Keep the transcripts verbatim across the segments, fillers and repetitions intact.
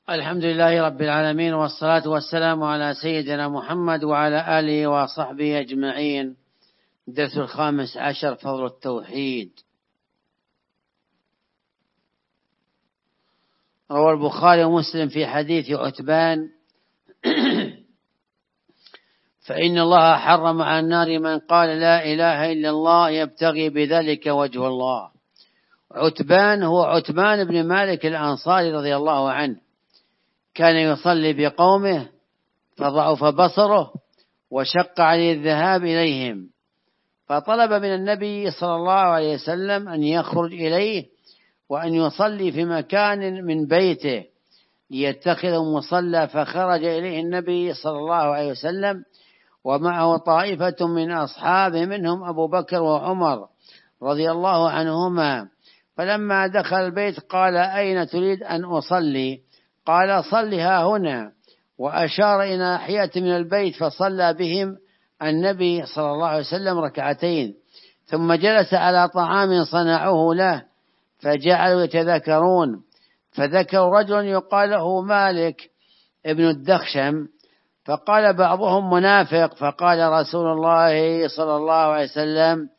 الحمد لله رب العالمين، والصلاة والسلام على سيدنا محمد وعلى آله وصحبه أجمعين. الدرس الخامس عشر: فضل التوحيد. روى البخاري ومسلم في حديث عتبان: فإن الله حرم على النار من قال لا إله إلا الله يبتغي بذلك وجه الله. عتبان هو عتبان بن مالك الأنصاري رضي الله عنه، كان يصلي بقومه فضعف بصره وشق عليه الذهاب إليهم، فطلب من النبي صلى الله عليه وسلم أن يخرج إليه وأن يصلي في مكان من بيته ليتخذ مصلى، فخرج إليه النبي صلى الله عليه وسلم ومعه طائفة من أصحابه منهم أبو بكر وعمر رضي الله عنهما. فلما دخل البيت قال: أين تريد أن أصلي؟ قال: صلها هنا، وأشار إلى ناحية من البيت، فصلى بهم النبي صلى الله عليه وسلم ركعتين، ثم جلس على طعام صنعوه له، فجعلوا يتذكرون، فذكروا رجل يقال له مالك ابن الدخشم، فقال بعضهم منافق، فقال رسول الله صلى الله عليه وسلم: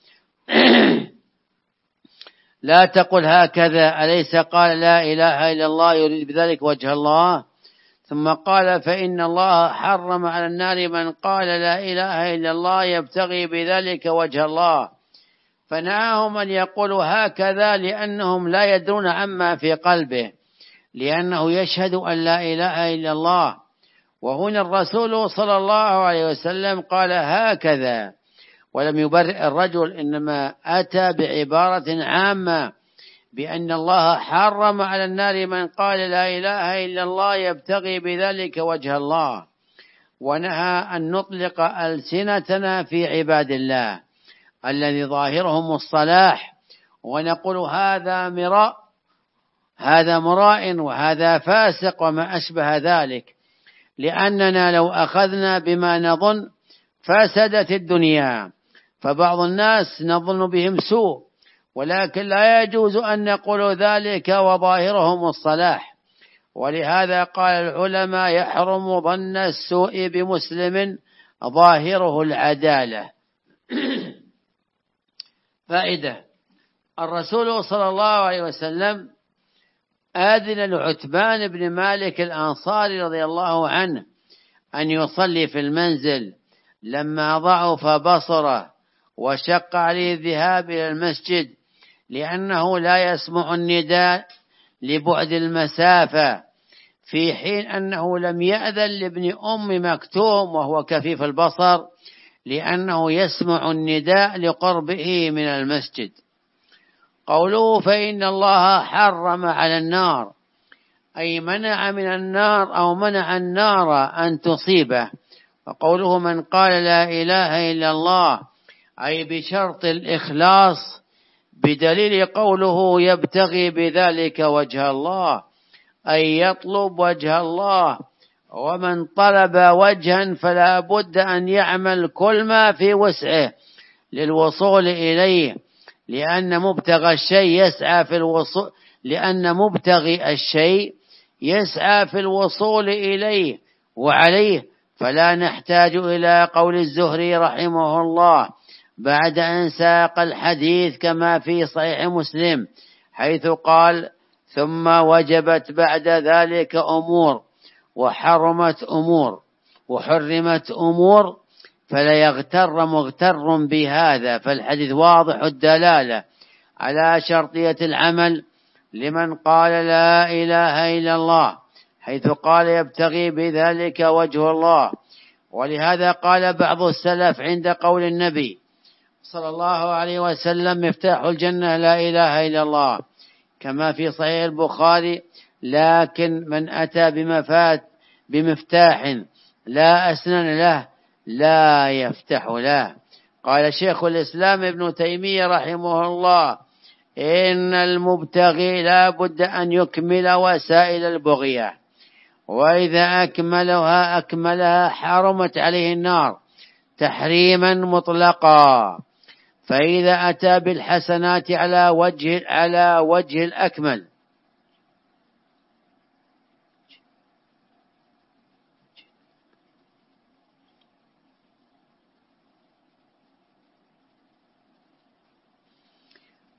لا تقل هكذا، أليس قال لا إله إلا الله يريد بذلك وجه الله؟ ثم قال: فإن الله حرم على النار من قال لا إله إلا الله يبتغي بذلك وجه الله. فنهاهم أن يقولوا هكذا لأنهم لا يدرون عما في قلبه، لأنه يشهد أن لا إله إلا الله. وهنا الرسول صلى الله عليه وسلم قال هكذا ولم يبرئ الرجل، إنما أتى بعبارة عامة بأن الله حرم على النار من قال لا إله إلا الله يبتغي بذلك وجه الله، ونهى أن نطلق ألسنتنا في عباد الله الذي ظاهرهم الصلاح ونقول هذا مراء هذا مراء وهذا فاسق وما أشبه ذلك، لأننا لو أخذنا بما نظن فسدت الدنيا. فبعض الناس نظن بهم سوء، ولكن لا يجوز أن نقول ذلك وظاهرهم الصلاح. ولهذا قال العلماء: يحرم ظن السوء بمسلم ظاهره العدالة. فائدة: الرسول صلى الله عليه وسلم آذن لعتبان بن مالك الأنصاري رضي الله عنه أن يصلي في المنزل لما ضعف بصره وشق عليه الذهاب إلى المسجد، لأنه لا يسمع النداء لبعد المسافة، في حين أنه لم يأذن لابن أم مكتوم وهو كفيف البصر، لأنه يسمع النداء لقربه من المسجد. قوله فإن الله حرم على النار، أي منع من النار أو منع النار أن تصيبه. وقوله من قال لا إله إلا الله، أي بشرط الإخلاص، بدليل قوله يبتغي بذلك وجه الله، أي يطلب وجه الله. ومن طلب وجها فلا بد أن يعمل كل ما في وسعه للوصول إليه، لأن مبتغى الشيء يسعى في الوصول لأن مبتغي الشيء يسعى في الوصول إليه وعليه. فلا نحتاج إلى قول الزهري رحمه الله بعد أن ساق الحديث كما في صحيح مسلم، حيث قال: ثم وجبت بعد ذلك أمور وحرمت أمور وحرمت أمور، فلا يغتر مغتر بهذا. فالحديث واضح الدلالة على شرطية العمل لمن قال لا إله إلا الله، حيث قال يبتغي بذلك وجه الله. ولهذا قال بعض السلف عند قول النبي صلى الله عليه وسلم: مفتاح الجنة لا إله إلا الله، كما في صحيح البخاري: لكن من أتى بمفات بمفتاح لا أسنان له لا يفتح له. قال شيخ الإسلام ابن تيمية رحمه الله: إن المبتغي لا بد أن يكمل وسائل البغية، وإذا أكملها أكملها حرمت عليه النار تحريما مطلقا. فإذا أتى بالحسنات على وجه على وجه الأكمل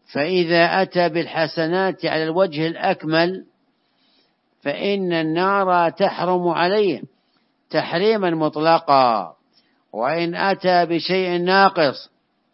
فإذا أتى بالحسنات على الوجه الأكمل فإن النار تحرم عليه تحريما مطلقا، وإن أتى بشيء ناقص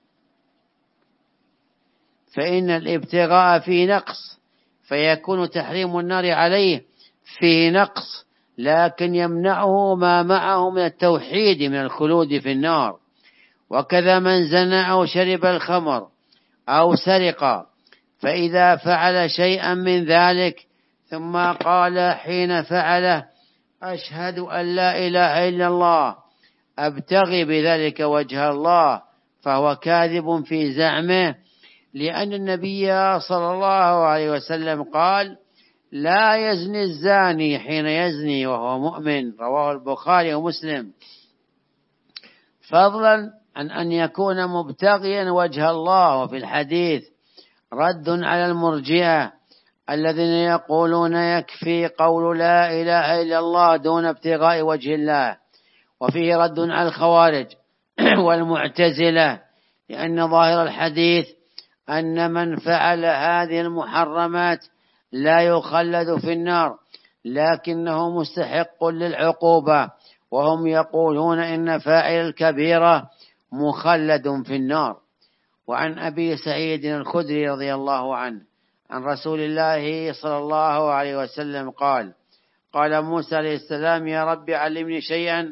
فإن الابتغاء فيه نقص، فيكون تحريم النار عليه فيه نقص، لكن يمنعه ما معه من التوحيد من الخلود في النار. وكذا من زنى أو شرب الخمر أو سرق، فإذا فعل شيئا من ذلك ثم قال حين فعله أشهد أن لا إله إلا الله أبتغي بذلك وجه الله، فهو كاذب في زعمه، لأن النبي صلى الله عليه وسلم قال لا يزني الزاني حين يزني وهو مؤمن، رواه البخاري ومسلم. فضلا عن أن يكون مبتغيا وجه الله. وفي الحديث رد على المرجئة الذين يقولون يكفي قول لا إله إلا الله دون ابتغاء وجه الله، وفيه رد على الخوارج والمعتزلة، لأن ظاهر الحديث أن من فعل هذه المحرمات لا يخلد في النار، لكنه مستحق للعقوبة، وهم يقولون إن فاعل الكبيرة مخلد في النار. وعن أبي سعيد الخدري رضي الله عنه عن رسول الله صلى الله عليه وسلم قال قال موسى عليه السلام يا رب علمني شيئا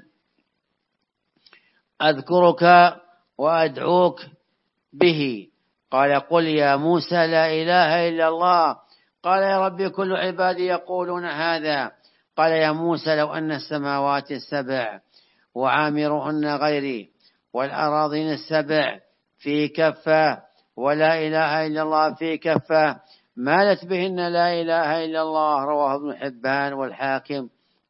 أذكرك وأدعوك به. قال قل يا موسى لا إله إلا الله. قال يا رب كل عبادي يقولون هذا. قال يا موسى لو أن السماوات السبع وعامرهن غيري والأراضين السبع في كفة ولا إله إلا الله في كفة مالت بهن لا إله إلا الله. رواه ابن حبان والحاكم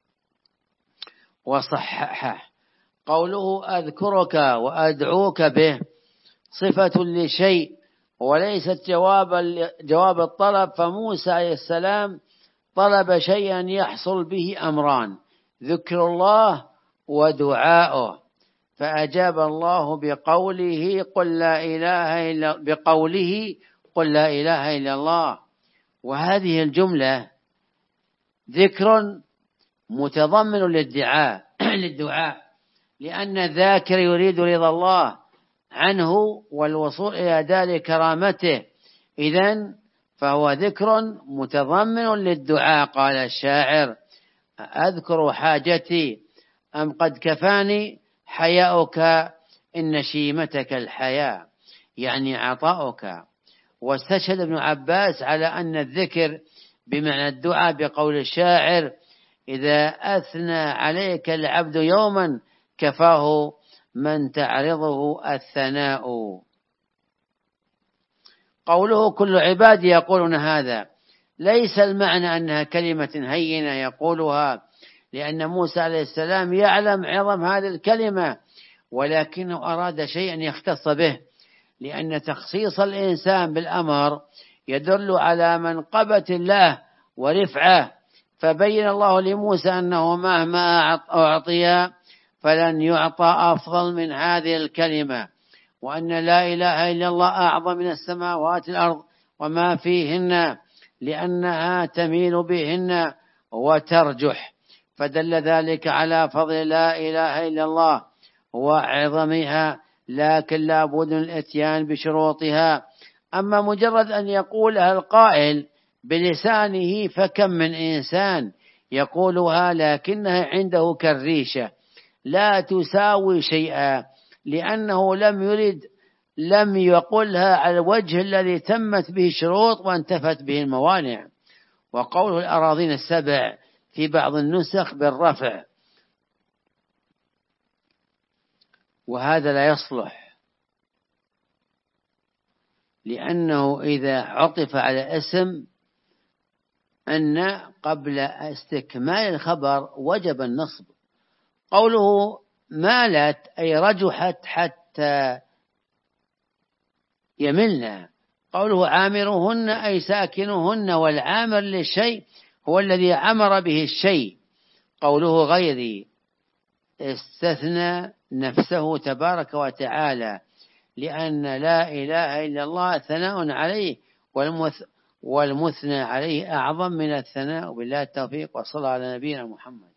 وصححه. قوله أذكرك وأدعوك به صفة لشيء وليست جواب جواب الطلب، فموسى عليه السلام طلب شيئا يحصل به أمران: ذكر الله ودعاؤه، فأجاب الله بقوله قل لا إله إلا بقوله قل لا إله إلا الله. وهذه الجملة ذكر متضمن للدعاء للدعاء لأن الذاكر يريد رضا الله عنه والوصول إلى دار كرامته، إذن فهو ذكر متضمن للدعاء. قال الشاعر أذكر حاجتي أم قد كفاني حياؤك إن شيمتك الحياء، يعني عطاؤك. واستشهد ابن عباس على أن الذكر بمعنى الدعاء بقول الشاعر إذا أثنى عليك العبد يوما كفاه من تعرضه الثناء. قوله كل عبادي يقولون هذا ليس المعنى أنها كلمة هينة يقولها، لأن موسى عليه السلام يعلم عظم هذه الكلمة، ولكنه أراد شيئا يختص به، لأن تخصيص الإنسان بالأمر يدل على منقبة الله ورفعه، فبين الله لموسى أنه مهما أعطي فلن يعطى أفضل من هذه الكلمة، وأن لا إله إلا الله أعظم من السماوات والأرض وما فيهن، لأنها تميل بهن وترجح، فدل ذلك على فضل لا إله إلا الله وعظمها، لكن لا بد من الاتيان بشروطها. أما مجرد أن يقولها القائل بلسانه فكم من إنسان يقولها لكنها عنده كالريشة لا تساوي شيئا، لأنه لم يرد لم يقلها على الوجه الذي تمت به الشروط وانتفت به الموانع. وقوله الأراضين السبع في بعض النسخ بالرفع، وهذا لا يصلح، لأنه إذا عطف على اسم أن قبل استكمال الخبر وجب النصب. قوله مالت أي رجحت حتى يملنا. قوله عامرهن أي ساكنهن، والعامر للشيء هو الذي عمر به الشيء. قوله غيري استثنى نفسه تبارك وتعالى، لأن لا إله إلا الله ثناء عليه، والمث والمثنى عليه أعظم من الثناء. بالله التوفيق، وصلى على نبينا محمد.